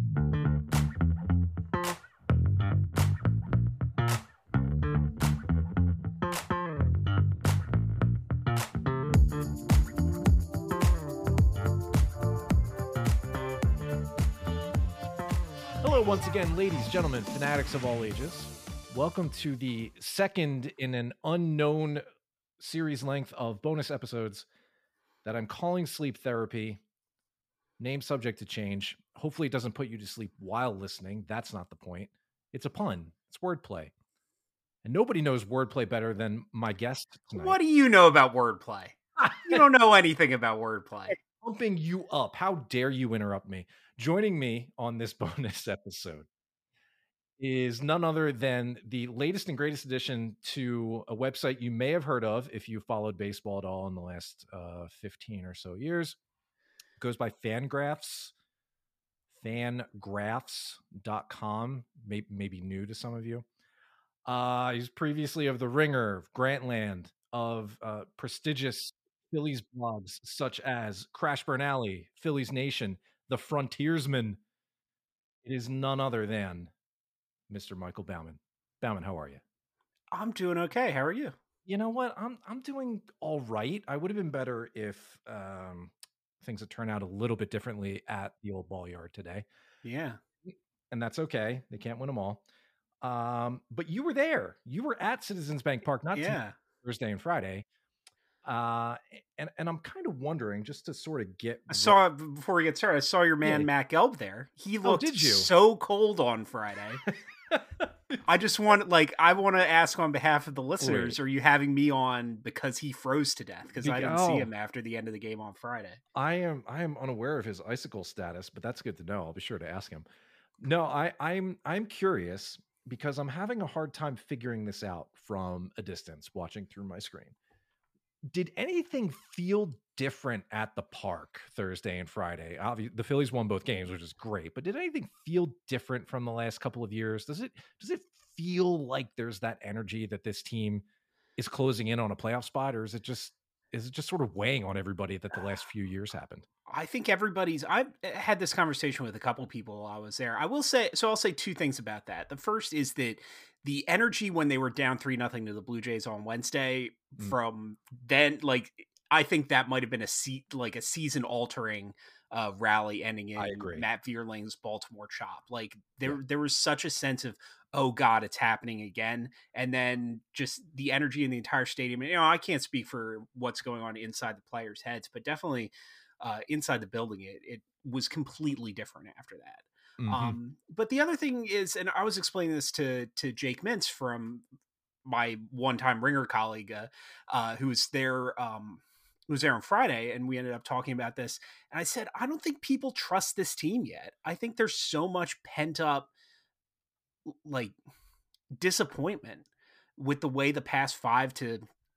Hello once again, ladies, gentlemen, fanatics of all ages. Welcome to the second in an unknown series length of bonus episodes that I'm calling Sleep Therapy. Name subject to change. Hopefully it doesn't put you to sleep while listening. That's not the point. It's a pun. It's wordplay. And nobody knows wordplay better than my guest tonight. What do you know about wordplay? You don't know anything about wordplay. Pumping you up. How dare you interrupt me? Joining me on this bonus episode is none other than the latest and greatest addition to a website you may have heard of if you followed baseball at all in the last 15 or so years. It goes by Fangraphs, fangraphs.com, maybe new to some of you. He's previously of The Ringer, Grantland, of prestigious Phillies blogs such as Crash Burn Alley, Phillies Nation, The Frontiersman. It is none other than Mr. Michael Bauman. Bauman, how are you? I'm doing okay. How are you? You know what? I'm doing all right. I would have been better if things had turned out a little bit differently at the old ball yard today. Yeah. And that's okay. They can't win them all. But you were there. You were at Citizens Bank Park, not Thursday and Friday. And I'm kind of wondering, just to sort of get... before we get started, I saw your man, Matt Gelb there. He looked so cold on Friday. I want to ask on behalf of the listeners, are you having me on because he froze to death? Because I didn't see him after the end of the game on Friday. I am unaware of his icicle status, but that's good to know. I'll be sure to ask him. No, I'm curious because I'm having a hard time figuring this out from a distance, watching through my screen. Did anything feel different at the park Thursday and Friday? Obviously, the Phillies won both games, which is great, but did anything feel different from the last couple of years? Does it feel like there's that energy that this team is closing in on a playoff spot, or is it just sort of weighing on everybody that the last few years happened? I think I've had this conversation with a couple of people while I was there. I'll say two things about that. The first is that the energy when they were down 3-0 to the Blue Jays on Wednesday from then, I think that might have been a season altering rally ending in Matt Vierling's Baltimore chop. There was such a sense of, oh God, it's happening again. And then just the energy in the entire stadium. And, I can't speak for what's going on inside the players' heads, but definitely inside the building, it was completely different after that. Mm-hmm. But the other thing is, and I was explaining this to Jake Mintz from my one-time Ringer colleague, who was there on Friday, and we ended up talking about this. And I said, I don't think people trust this team yet. I think there's so much pent up, disappointment with the way the past 5 to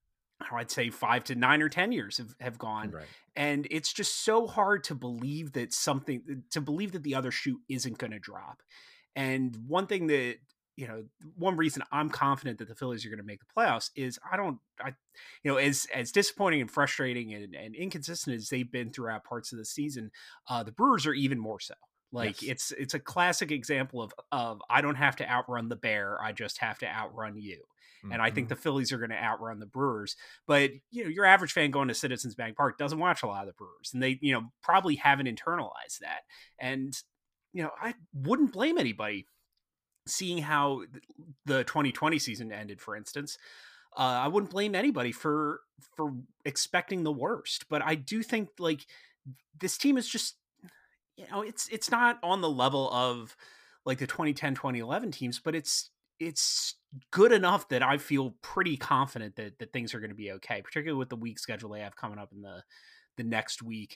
9 or 10 years have gone. Right. And it's just so hard to believe that the other shoe isn't going to drop. And one thing that, one reason I'm confident that the Phillies are going to make the playoffs is as disappointing and frustrating and inconsistent as they've been throughout parts of the season, the Brewers are even more so. Yes. It's a classic example of I don't have to outrun the bear. I just have to outrun you. And I think the Phillies are going to outrun the Brewers. But, your average fan going to Citizens Bank Park doesn't watch a lot of the Brewers. And they, probably haven't internalized that. And, I wouldn't blame anybody seeing how the 2020 season ended, for instance. I wouldn't blame anybody for expecting the worst. But I do think, this team is just, it's not on the level of, the 2010, 2011 teams, but it's good enough that I feel pretty confident that things are going to be okay, particularly with the week schedule they have coming up in the next week.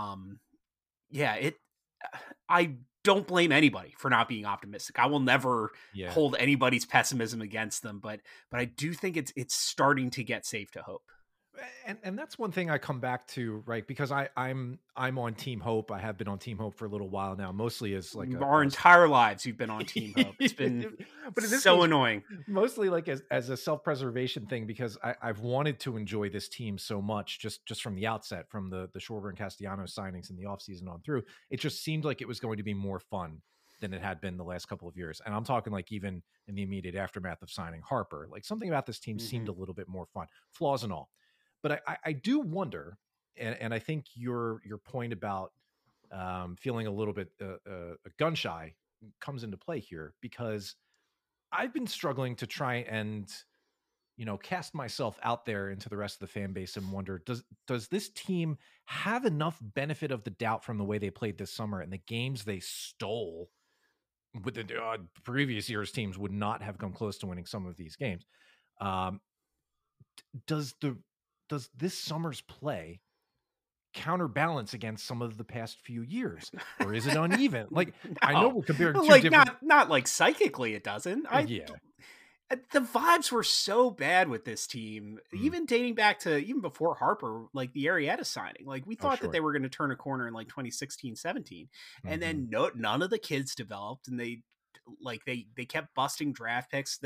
I don't blame anybody for not being optimistic. I will never hold anybody's pessimism against them, but I do think it's starting to get safe to hope. And that's one thing I come back to, right? Because I'm on Team Hope. I have been on Team Hope for a little while now, mostly as like Our entire lives, you've been on Team Hope. It's been but in this so case, annoying. mostly like as a self-preservation thing, because I've wanted to enjoy this team so much just from the outset, from the Schwarber and Castellanos signings in the offseason on through. It just seemed like it was going to be more fun than it had been the last couple of years. And I'm talking like even in the immediate aftermath of signing Harper, like something about this team seemed Hmm. a little bit more fun, flaws and all. But I do wonder, and I think your point about feeling a little bit gun shy comes into play here, because I've been struggling to try and cast myself out there into the rest of the fan base and wonder, does this team have enough benefit of the doubt from the way they played this summer and the games they stole? With the previous year's teams would not have come close to winning some of these games. Um, does the does this summer's play counterbalance against some of the past few years, or is it uneven? Like, I know No, we're comparing two like different. not like psychically, it doesn't. Yeah. The vibes were so bad with this team, Mm. even dating back to even before Harper, like the Arrieta signing. Like we Oh, thought that sure. they were going to turn a corner in like 2016, 17, and Hmm. then none of the kids developed, and they kept busting draft picks.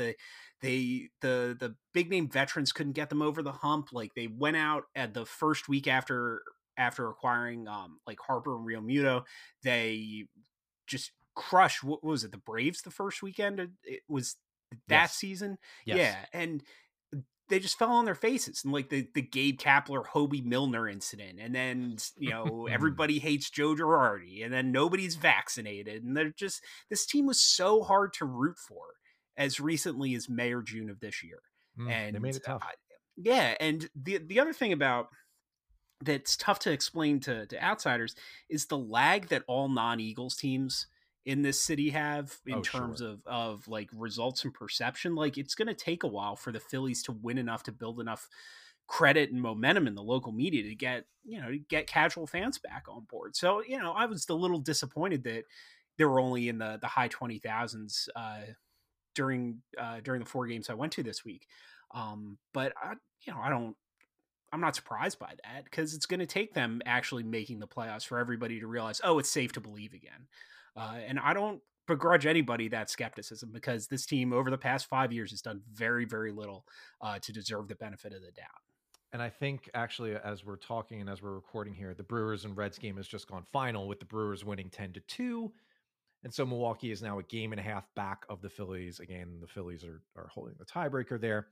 The big name veterans couldn't get them over the hump. Like they went out at the first week after acquiring like Harper and Real Muto. They just crushed, what was it, the Braves the first weekend? It was that Yes. season. Yes. Yeah. And they just fell on their faces, and like the Gabe Kapler Hobie Milner incident, and then everybody hates Joe Girardi, and then nobody's vaccinated, and they're just, this team was so hard to root for as recently as May or June of this year. They And made it tough. yeah, and the other thing about that's tough to explain to outsiders is the lag that all non-Eagles teams in this city have in Oh, terms sure. of like results and perception. Like it's going to take a while for the Phillies to win enough to build enough credit and momentum in the local media to get casual fans back on board. So I was a little disappointed that they were only in the high 20,000s during the 4 games I went to this week. But I don't, I'm not surprised by that, because it's going to take them actually making the playoffs for everybody to realize, oh, it's safe to believe again. And I don't begrudge anybody that skepticism, because this team over the past 5 years has done very, very little to deserve the benefit of the doubt. And I think actually, as we're talking and as we're recording here, the Brewers and Reds game has just gone final, with the Brewers winning 10-2. And so Milwaukee is now a game and a half back of the Phillies. Again, the Phillies are holding the tiebreaker there.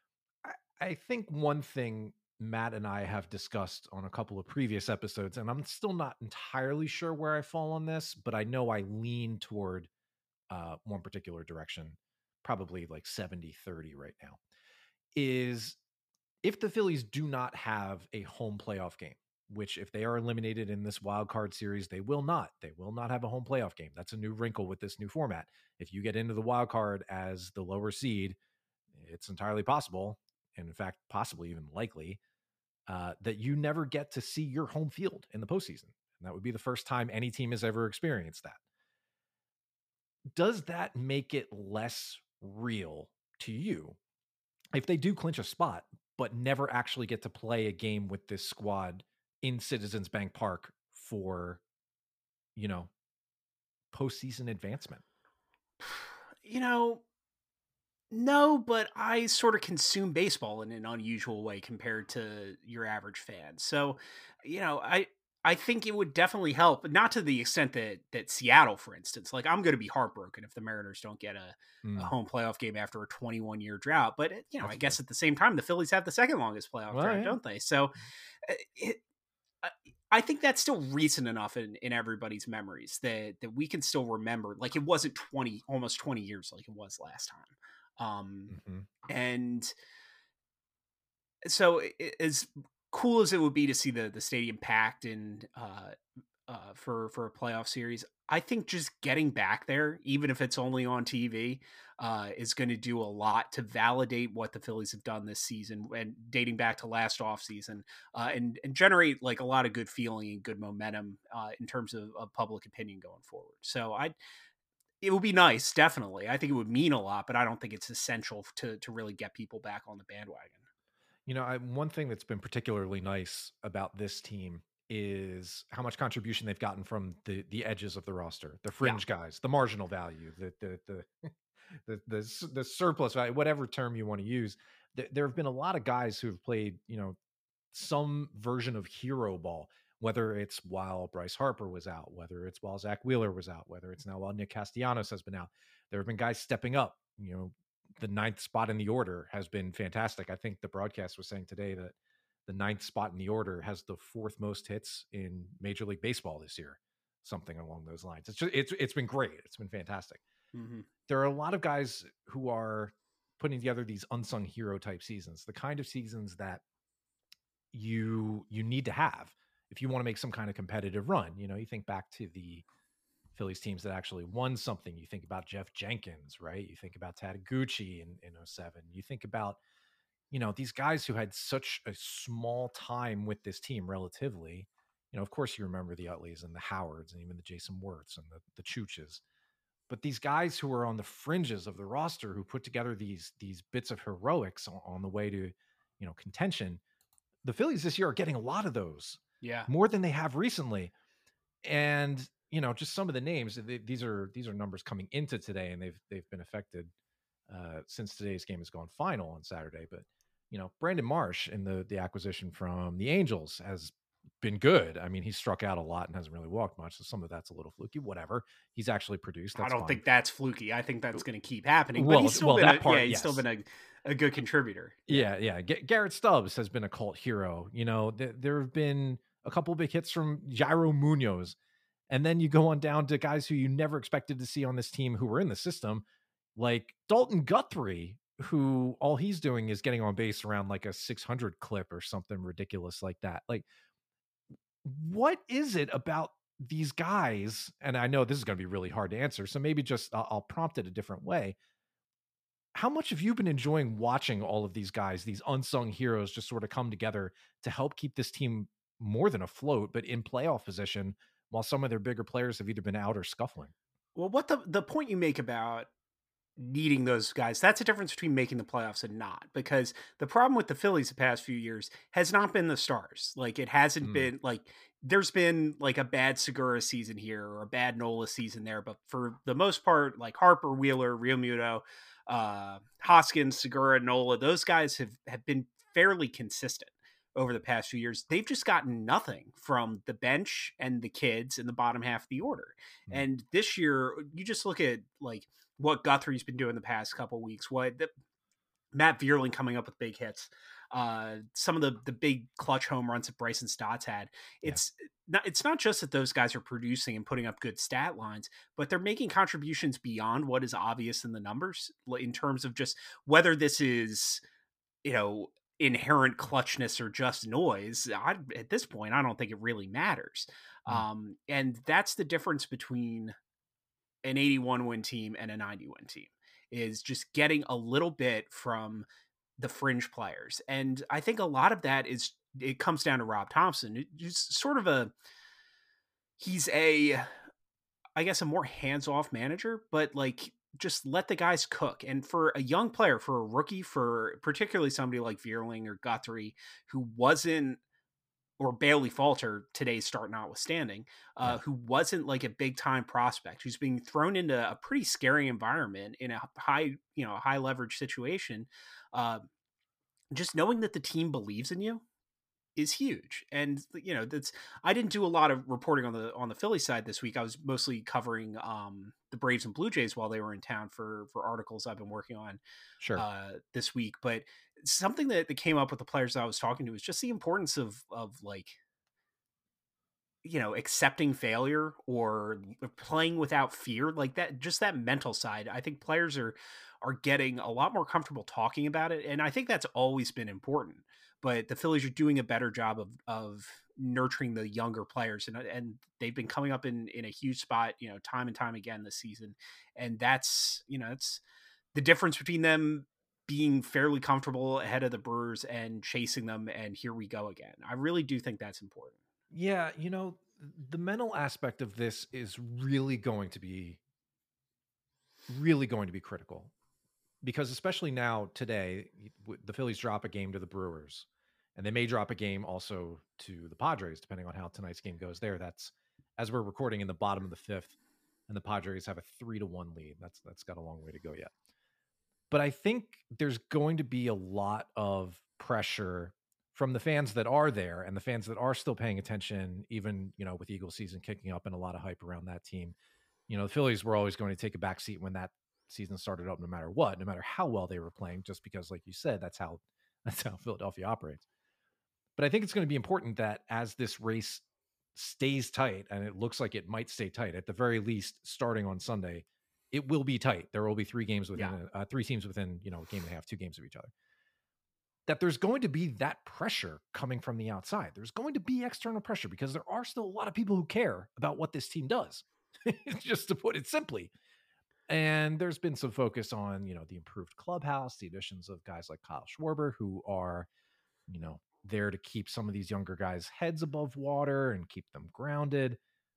I think one thing Matt and I have discussed on a couple of previous episodes, and I'm still not entirely sure where I fall on this, but I know I lean toward one particular direction, probably like 70-30 right now, is if the Phillies do not have a home playoff game, which if they are eliminated in this wild card series, they will not. They will not have a home playoff game. That's a new wrinkle with this new format. If you get into the wild card as the lower seed, it's entirely possible, and in fact, possibly even likely, that you never get to see your home field in the postseason. And that would be the first time any team has ever experienced that. Does that make it less real to you if they do clinch a spot, but never actually get to play a game with this squad in Citizens Bank Park for, you know, postseason advancement? You know, no, but I sort of consume baseball in an unusual way compared to your average fan. So, I think it would definitely help, but not to the extent that Seattle, for instance. Like I'm going to be heartbroken if the Mariners don't get a Mm, home playoff game after a 21-year drought. But I that's fair. guess at the same time, the Phillies have the second longest playoff Well, drought, yeah. don't they? So, it, I I think that's still recent enough in everybody's memories that we can still remember. Like it wasn't almost 20 years like it was last time. Hmm. And so as cool as it would be to see the stadium packed and for a playoff series, I think just getting back there, even if it's only on TV, is going to do a lot to validate what the Phillies have done this season and dating back to last offseason, and generate like a lot of good feeling and good momentum in terms of public opinion going forward. So it would be nice, definitely. I think it would mean a lot, but I don't think it's essential to really get people back on the bandwagon. One thing that's been particularly nice about this team is how much contribution they've gotten from the edges of the roster, the Yeah. fringe guys, the marginal value, the surplus value, whatever term you want to use. There have been a lot of guys who have played, some version of hero ball, whether it's while Bryce Harper was out, whether it's while Zach Wheeler was out, whether it's now while Nick Castellanos has been out. There have been guys stepping up. The ninth spot in the order has been fantastic. I think the broadcast was saying today that the ninth spot in the order has the fourth most hits in Major League Baseball this year, something along those lines. It's been great. It's been fantastic. Mm-hmm. There are a lot of guys who are putting together these unsung hero type seasons, the kind of seasons that you need to have if you want to make some kind of competitive run. You think back to the Phillies teams that actually won something. You think about Jeff Jenkins, right? You think about Taguchi in 07. You think about, these guys who had such a small time with this team relatively. Of course, you remember the Utleys and the Howards and even the Jason Wirths and the Chooches. But these guys who are on the fringes of the roster who put together these bits of heroics on the way to, contention. The Phillies this year are getting a lot of those, Yeah. more than they have recently. And just some of the names. These are numbers coming into today, and they've been affected since today's game has gone final on Saturday. But Brandon Marsh in the acquisition from the Angels has been good. I mean, he's struck out a lot and hasn't really walked much, so some of that's a little fluky. Whatever, he's actually produced. I That's don't fine. think that's fluky. I think that's going to keep happening. But Well, he's still been that part, he's yes. still been a good contributor. Yeah. Garrett Stubbs has been a cult hero. There have been a couple big hits from Jairo Munoz. And then you go on down to guys who you never expected to see on this team who were in the system, like Dalton Guthrie, who all he's doing is getting on base around like a 600 clip or something ridiculous like that. Like, what is it about these guys? And I know this is going to be really hard to answer, so maybe just I'll prompt it a different way. How much have you been enjoying watching all of these guys, these unsung heroes, just sort of come together to help keep this team more than afloat, but in playoff position, while some of their bigger players have either been out or scuffling? Well, what the point you make about needing those guys, that's a difference between making the playoffs and not, because the problem with the Phillies the past few years has not been the stars. Like, it hasn't been like there's been like a bad Segura season here or a bad Nola season there, but for the most part, like Harper, Wheeler, Real Muto, Hoskins, Segura, Nola, those guys have been fairly consistent over the past few years. They've just gotten nothing from the bench and the kids in the bottom half of the order. And this year, you just look at like what Guthrie's been doing the past couple of weeks, Matt Vierling coming up with big hits, some of the big clutch home runs that Bryson Stott's had. It's not just that those guys are producing and putting up good stat lines, but they're making contributions beyond what is obvious in the numbers in terms of just whether this is, inherent clutchness or just noise. At this point, I don't think it really matters. And that's the difference between an 81 win team and a 90 win team, is just getting a little bit from the fringe players. And I think a lot of that it comes down to Rob Thompson. He's sort of he's a more hands-off manager, but like, just let the guys cook. And for a young player, for a rookie, for particularly somebody like Vierling or Guthrie, who wasn't, or Bailey Falter, today's start notwithstanding, who wasn't like a big time prospect, who's being thrown into a pretty scary environment in a high leverage situation. Just knowing that the team believes in you is huge. And I didn't do a lot of reporting on the Philly side this week. I was mostly covering the Braves and Blue Jays while they were in town for articles I've been working on this week. But something that came up with the players that I was talking to was just the importance of like, accepting failure or playing without fear, like that, just that mental side. I think players are getting a lot more comfortable talking about it. And I think that's always been important, but the Phillies are doing a better job of nurturing the younger players. And they've been coming up in a huge spot, time and time again this season. And that's, it's the difference between them being fairly comfortable ahead of the Brewers and chasing them. And here we go again. I really do think that's important. Yeah, the mental aspect of this is really going to be critical. because especially now today, the Phillies drop a game to the Brewers, and they may drop a game also to the Padres, depending on how tonight's game goes. There, that's as we're recording in the bottom of the fifth, and the Padres have a 3-1 lead. That's got a long way to go yet. But I think there's going to be a lot of pressure from the fans that are there and the fans that are still paying attention, even, with Eagle season kicking up and a lot of hype around that team. The Phillies were always going to take a back seat when that season started up, no matter what, no matter how well they were playing, just because, like you said, that's how Philadelphia operates. But I think it's going to be important that as this race stays tight, and it looks like it might stay tight, at the very least, starting on Sunday, it will be tight. There will be three teams within, a game and a half, 2 games of each other. That there's going to be that pressure coming from the outside. There's going to be external pressure because there are still a lot of people who care about what this team does, just to put it simply. And there's been some focus on, the improved clubhouse, the additions of guys like Kyle Schwarber, who are, there to keep some of these younger guys' heads above water and keep them grounded.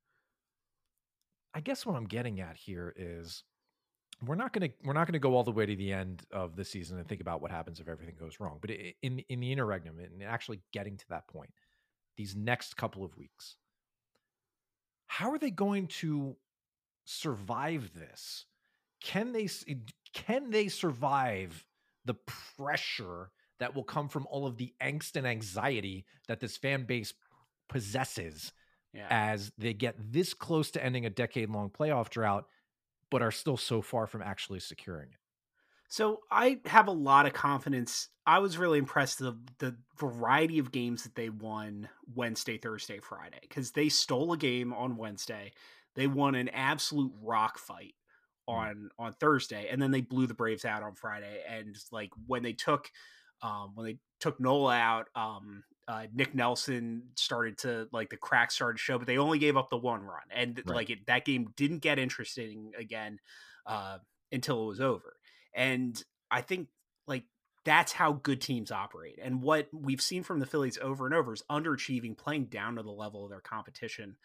I guess what I'm getting at here is we're not going to go all the way to the end of the season and think about what happens if everything goes wrong. But in the interregnum and actually getting to that point, these next couple of weeks, how are they going to survive this? Can they survive the pressure that will come from all of the angst and anxiety that this fan base possesses as they get this close to ending a decade-long playoff drought, but are still so far from actually securing it? So I have a lot of confidence. I was really impressed with the variety of games that they won Wednesday, Thursday, Friday, because they stole a game on Wednesday. They won an absolute rock fight on Thursday, and then they blew the Braves out on Friday. And like when they took Nola out, Nick Nelson started to, like, the cracks started to show, but they only gave up the 1 run, and that game didn't get interesting again until it was over. And I think, like, that's how good teams operate. And what we've seen from the Phillies over and over is underachieving, playing down to the level of their competition.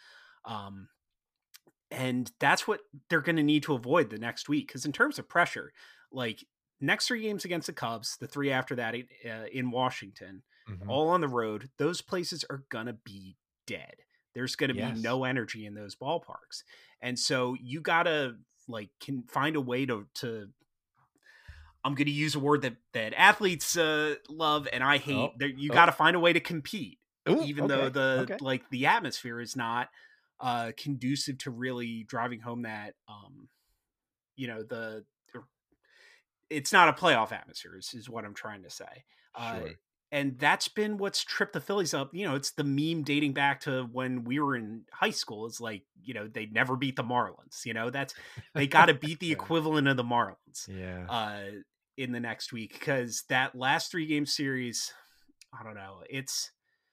And that's what they're going to need to avoid the next week. Because in terms of pressure, like, next 3 games against the Cubs, the 3 after that in Washington, all on the road, those places are going to be dead. There's going to be no energy in those ballparks. And so you got to, like, can find a way to I'm going to use a word that athletes love and I hate. You got to find a way to compete, even though the atmosphere is not conducive to really driving home that, it's not a playoff atmosphere is what I'm trying to say. Sure. And that's been what's tripped the Phillies up. It's the meme dating back to when we were in high school. It's like, they never beat the Marlins. That's they got to beat the equivalent of the Marlins in the next week, because that last 3-game series, I don't know. It's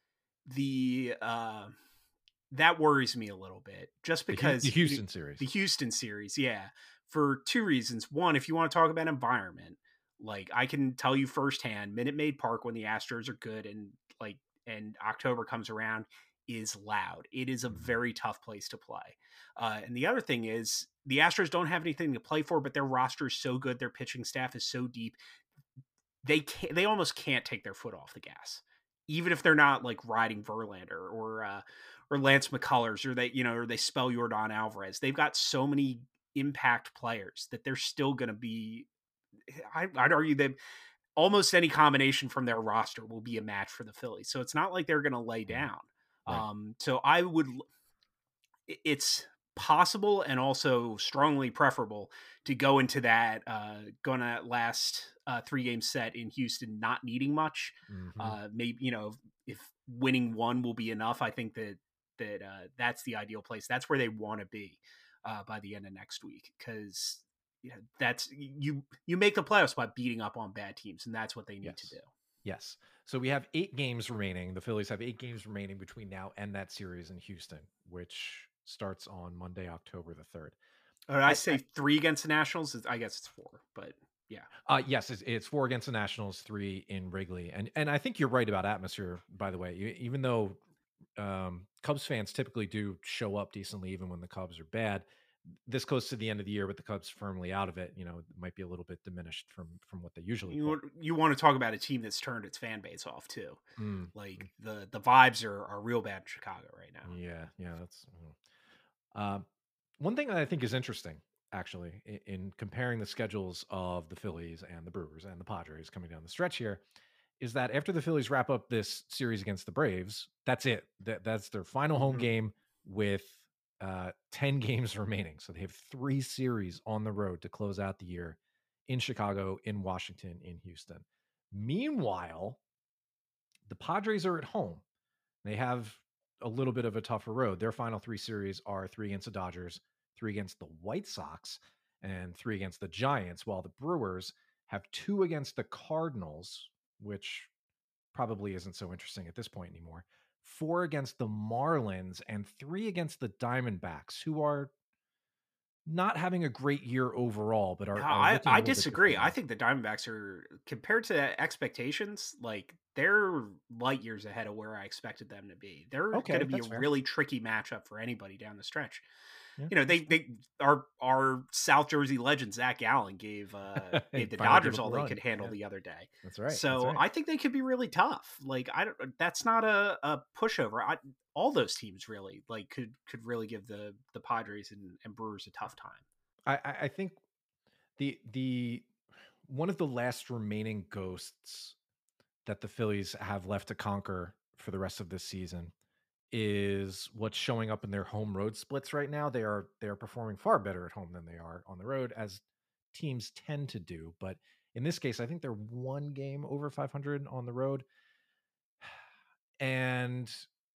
that worries me a little bit, just because the Houston series, for 2 reasons. One, if you want to talk about environment, like, I can tell you firsthand, Minute Maid Park, when the Astros are good and October comes around, is loud. It is a very tough place to play. And the other thing is, the Astros don't have anything to play for, but their roster is so good. Their pitching staff is so deep. They almost can't take their foot off the gas, even if they're not, like, riding Verlander or Lance McCullers, or they spell Yordan Alvarez. They've got so many impact players that they're still going to be, I'd argue that almost any combination from their roster will be a match for the Phillies. So it's not like they're going to lay down. So it's possible and also strongly preferable to go into that last 3-game set in Houston not needing much. Maybe, if winning 1 will be enough, I think that's the ideal place. That's where they want to be by the end of next week, because that's you make the playoffs by beating up on bad teams, and that's what they need to do. Yes. So we have 8 games remaining. The Phillies have 8 games remaining between now and that series in Houston, which starts on Monday, October the 3rd. I say 3 against the Nationals. I guess it's 4, but yeah. Yes, it's 4 against the Nationals, 3 in Wrigley. And I think you're right about atmosphere, by the way. Even though Cubs fans typically do show up decently, even when the Cubs are bad, this close to the end of the year with the Cubs firmly out of it, it might be a little bit diminished from what they usually pull. You want to talk about a team that's turned its fan base off too. Mm. Like the vibes are real bad in Chicago right now. Yeah, that's one thing that I think is interesting, actually, in comparing the schedules of the Phillies and the Brewers and the Padres coming down the stretch here, is that after the Phillies wrap up this series against the Braves, that's it. That's their final home game with 10 games remaining. So they have 3 series on the road to close out the year in Chicago, in Washington, in Houston. Meanwhile, the Padres are at home. They have a little bit of a tougher road. Their final 3 series are 3 against the Dodgers, 3 against the White Sox, and 3 against the Giants, while the Brewers have 2 against the Cardinals, which probably isn't so interesting at this point anymore, 4 against the Marlins, and 3 against the Diamondbacks, who are not having a great year overall, but are looking a I little bit disagree. different I now. think the Diamondbacks are, compared to expectations, like they're light years ahead of where I expected them to be. They're going to Okay, be a that's fair. really tricky matchup for anybody down the stretch. Yeah, They our South Jersey legend Zach Gallen gave the finally give Dodgers up a all they run. could handle Yeah, the other day. that's right. That's So right. I think they could be really tough. Like I don't. That's not a pushover. All those teams really like could really give the Padres and Brewers a tough time. I think the one of the last remaining ghosts that the Phillies have left to conquer for the rest of this season is what's showing up in their home road splits right now. They are performing far better at home than they are on the road, as teams tend to do. But in this case, I think they're 1 game over 500 on the road. And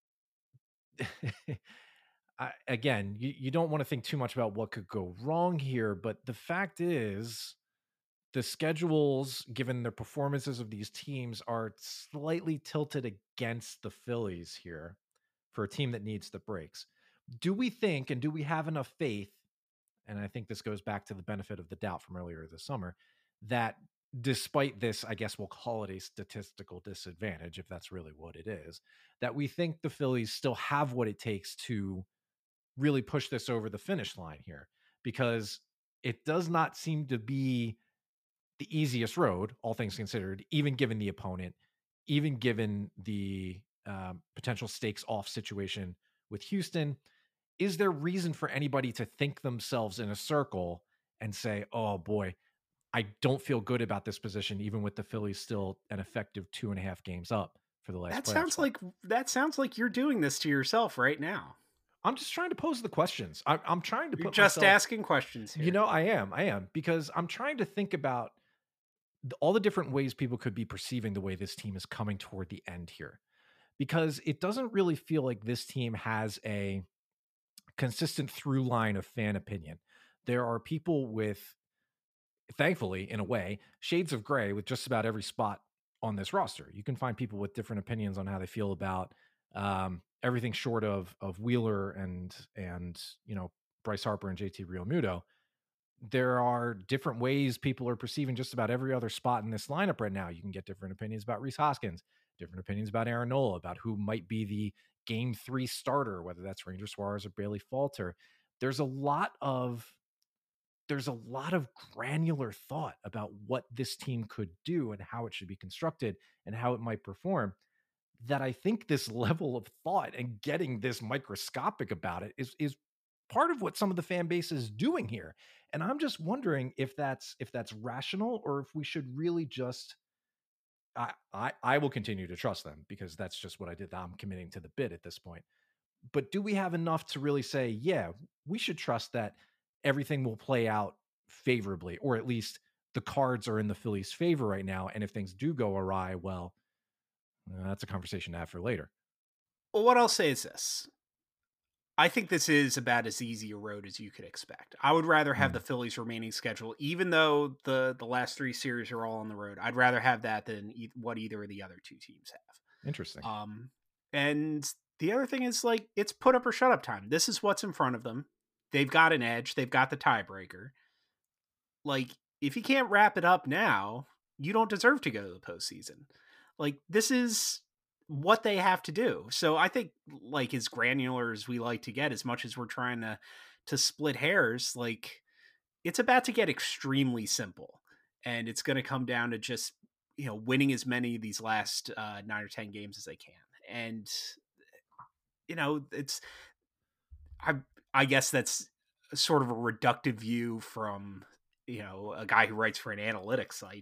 again, you don't want to think too much about what could go wrong here, but the fact is the schedules, given the performances of these teams, are slightly tilted against the Phillies here for a team that needs the breaks. Do we think, and do we have enough faith? And I think this goes back to the benefit of the doubt from earlier this summer, that despite this, I guess we'll call it a statistical disadvantage, if that's really what it is, that we think the Phillies still have what it takes to really push this over the finish line here, because it does not seem to be the easiest road, all things considered, even given the opponent, even given the potential stakes off situation with Houston. Is there reason for anybody to think themselves in a circle and say, oh boy, I don't feel good about this position, even with the Phillies still an effective 2.5 games up for the last playoff spot? That sounds like you're doing this to yourself right now. I'm just trying to pose the questions. I'm trying to You're put just myself, asking questions here. I am, because I'm trying to think about all the different ways people could be perceiving the way this team is coming toward the end here, because it doesn't really feel like this team has a consistent through line of fan opinion. There are people with, thankfully, in a way, shades of gray with just about every spot on this roster. You can find people with different opinions on how they feel about everything short of Wheeler and Bryce Harper and JT Realmuto. There are different ways people are perceiving just about every other spot in this lineup right now. You can get different opinions about Rhys Hoskins, different opinions about Aaron Nola, about who might be the game 3 starter, whether that's Ranger Suarez or Bailey Falter. There's a lot of granular thought about what this team could do and how it should be constructed and how it might perform, that I think this level of thought and getting this microscopic about it is part of what some of the fan base is doing here. And I'm just wondering if that's rational, or if we should really just I will continue to trust them, because that's just what I did. I'm committing to the bit at this point. But do we have enough to really say, yeah, we should trust that everything will play out favorably, or at least the cards are in the Phillies' favor right now? And if things do go awry, well, that's a conversation to have for later. Well, what I'll say is this. I think this is about as easy a road as you could expect. I would rather have the Phillies' remaining schedule, even though the last 3 series are all on the road. I'd rather have that than what either of the other 2 teams have. Interesting. And the other thing is, like, it's put up or shut up time. This is what's in front of them. They've got an edge. They've got the tiebreaker. Like, if you can't wrap it up now, you don't deserve to go to the postseason. Like, this is what they have to do. So I think, like, as granular as we like to get, as much as we're trying to split hairs, like it's about to get extremely simple, and it's going to come down to just winning as many of these last 9 or 10 games as they can. And it's I I guess that's sort of a reductive view from a guy who writes for an analytics site,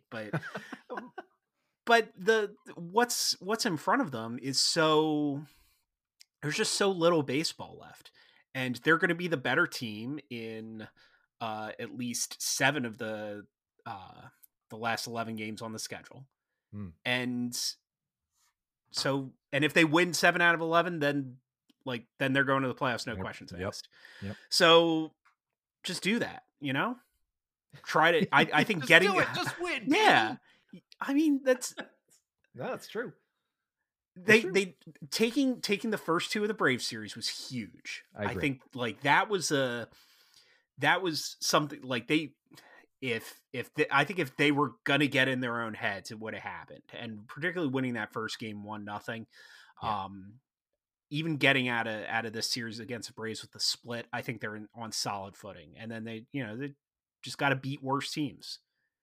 but the what's in front of them is so there's just so little baseball left, and they're going to be the better team in at least 7 of the last 11 games on the schedule. Mm. And so, and if they win 7 out of 11, then they're going to the playoffs, no questions asked. Yep. So just do that, try to, I think getting, just win. Yeah. I mean, that's true. They taking the first 2 of the Braves series was huge. I think that was something like I think if they were gonna get in their own heads, it would have happened. And particularly winning that first game 1-0, even getting out of this series against the Braves with the split, I think they're on solid footing. And then they just got to beat worse teams.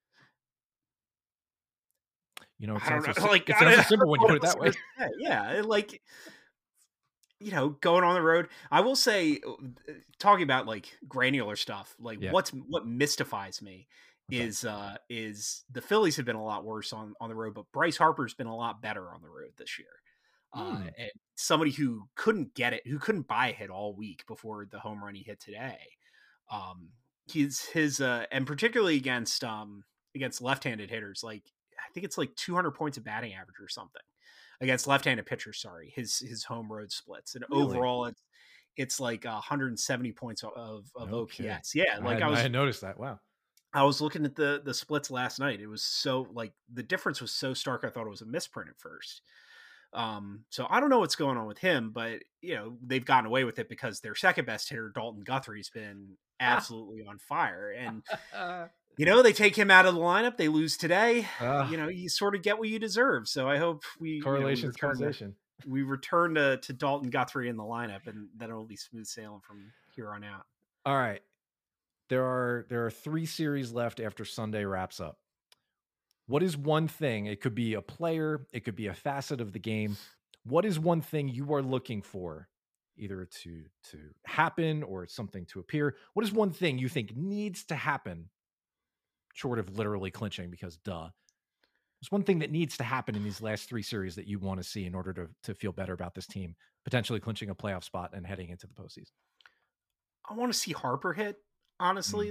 It sounds so simple when you put it that way. Yeah, going on the road. I will say, talking about granular stuff, what mystifies me is the Phillies have been a lot worse on the road, but Bryce Harper's been a lot better on the road this year. And somebody who couldn't get it, who couldn't buy a hit all week before the home run he hit today. And particularly against left-handed hitters, I think it's 200 points of batting average or something against left-handed pitchers. Sorry, his home road splits, and really? overall it's 170 points of OPS. Yeah, I had noticed that. Wow. I was looking at the splits last night. It was so the difference was so stark. I thought it was a misprint at first. So I don't know what's going on with him, but they've gotten away with it because their second best hitter, Dalton Guthrie's been absolutely on fire. And they take him out of the lineup, they lose today. You sort of get what you deserve. So I hope we return to Dalton Guthrie in the lineup, and then it'll be smooth sailing from here on out. All right. There are 3 series left after Sunday wraps up. What is one thing? It could be a player, it could be a facet of the game. What is one thing you are looking for, either to happen or something to appear? What is one thing you think needs to happen, short of literally clinching, because duh? There's one thing that needs to happen in these last 3 series that you want to see in order to feel better about this team, potentially clinching a playoff spot and heading into the postseason. I want to see Harper hit, honestly.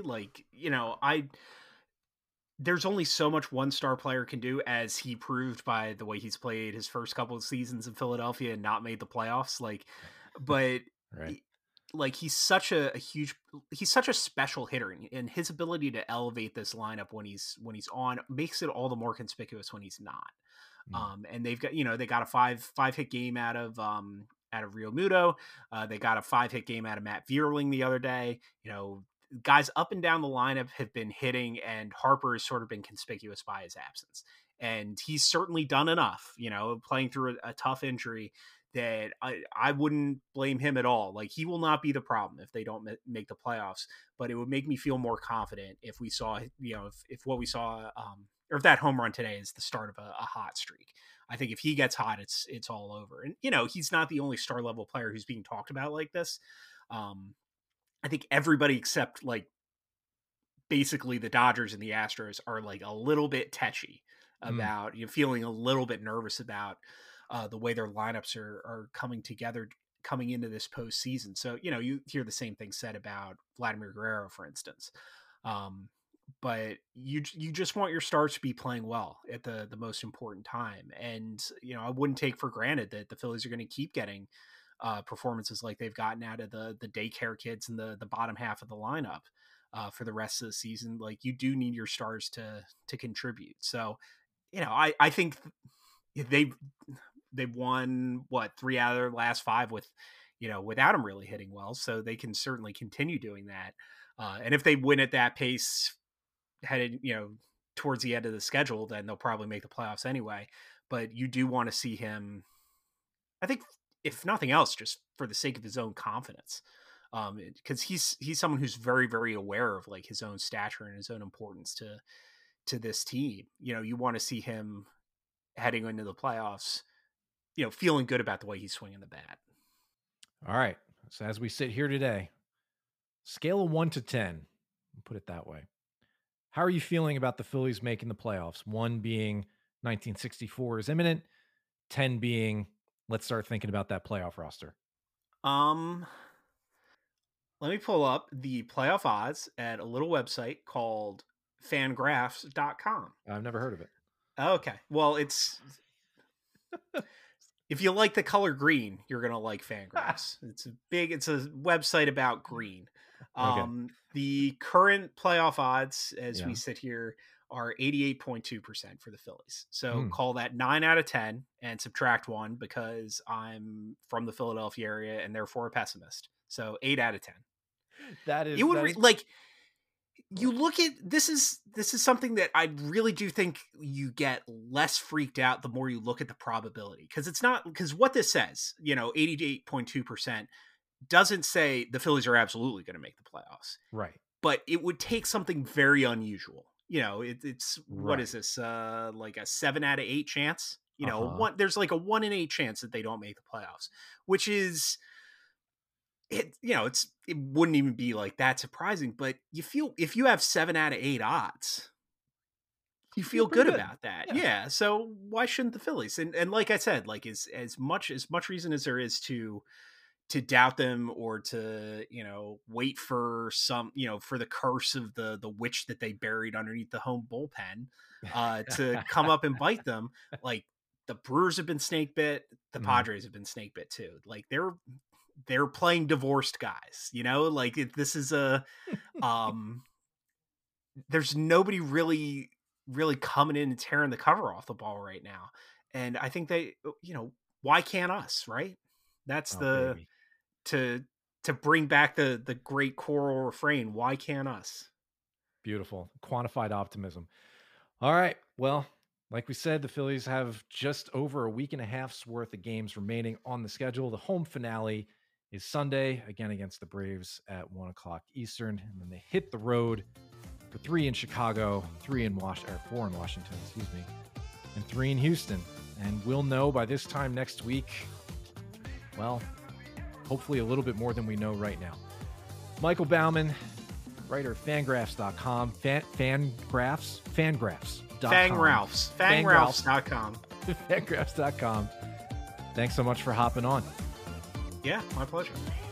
There's only so much one star player can do, as he proved by the way he's played his first couple of seasons in Philadelphia and not made the playoffs. But right. He's such a special hitter, and his ability to elevate this lineup when he's on makes it all the more conspicuous when he's not. And they've got, they got a five hit game out of Real Muto. They got a 5-hit game out of Matt Vierling the other day. Guys up and down the lineup have been hitting, and Harper has sort of been conspicuous by his absence. And he's certainly done enough, playing through a tough injury, that I wouldn't blame him at all. He will not be the problem if they don't make the playoffs, but it would make me feel more confident if we saw, if what we saw, or if that home run today is the start of a hot streak. I think if he gets hot, it's all over. And, he's not the only star level player who's being talked about like this. I think everybody except basically the Dodgers and the Astros are a little bit tetchy about feeling a little bit nervous about the way their lineups are coming together coming into this postseason. So, you hear the same thing said about Vladimir Guerrero, for instance. But you just want your stars to be playing well at the most important time. And, I wouldn't take for granted that the Phillies are going to keep getting performances like they've gotten out of the daycare kids in the bottom half of the lineup for the rest of the season. You do need your stars to contribute. So, I think they've won 3 out of their last 5 without them really hitting well. So they can certainly continue doing that. And if they win at that pace headed, towards the end of the schedule, then they'll probably make the playoffs anyway. But you do want to see him, I think, if nothing else, just for the sake of his own confidence, because he's someone who's very, very aware of like his own stature and his own importance to this team. You know, you want to see him heading into the playoffs, you know, feeling good about the way he's swinging the bat. All right. So as we sit here today, scale of 1 to 10, we'll put it that way. How are you feeling about the Phillies making the playoffs? 1 being 1964 is imminent, 10 being let's start thinking about that playoff roster. Let me pull up the playoff odds at a little website called fangraphs.com. I've never heard of it. Okay. Well, it's if you like the color green, you're going to like Fangraphs. It's a website about green. Okay. The current playoff odds as we sit here are 88.2% for the Phillies. So call that 9 out of 10 and subtract 1 because I'm from the Philadelphia area and therefore a pessimist. So 8 out of 10. That is, like you look at this is something that I really do think you get less freaked out the more you look at the probability, because what this says, you know, 88.2% doesn't say the Phillies are absolutely going to make the playoffs, right? But it would take something very unusual. You know, it's right. What is this? Like a 7 out of 8 chance. You know, there's like a 1 in 8 chance that they don't make the playoffs, which is. It wouldn't even be like that surprising, but if you have 7 out of 8 odds, you feel good about that. Yeah. So why shouldn't the Phillies? And like I said, like as much reason as there is to doubt them or to, you know, wait for some, you know, for the curse of the witch that they buried underneath the home bullpen to come up and bite them. Like the Brewers have been snake bit. The Padres have been snake bit too. Like they're playing divorced guys, you know, like this is there's nobody really coming in and tearing the cover off the ball right now. And I think they, you know, why can't us, right? That's to bring back the great choral refrain. Why can't us? Beautiful. Quantified optimism. All right. Well, like we said, the Phillies have just over a week and a half's worth of games remaining on the schedule. The home finale is Sunday, again against the Braves at 1:00 Eastern. And then they hit the road for 3 in Chicago, 4 in Washington, and 3 in Houston. And we'll know by this time next week, well, hopefully a little bit more than we know right now. Michael Baumann, writer of Fangraphs.com, Fangraphs.com. Fangraphs.com. Thanks so much for hopping on. Yeah, my pleasure.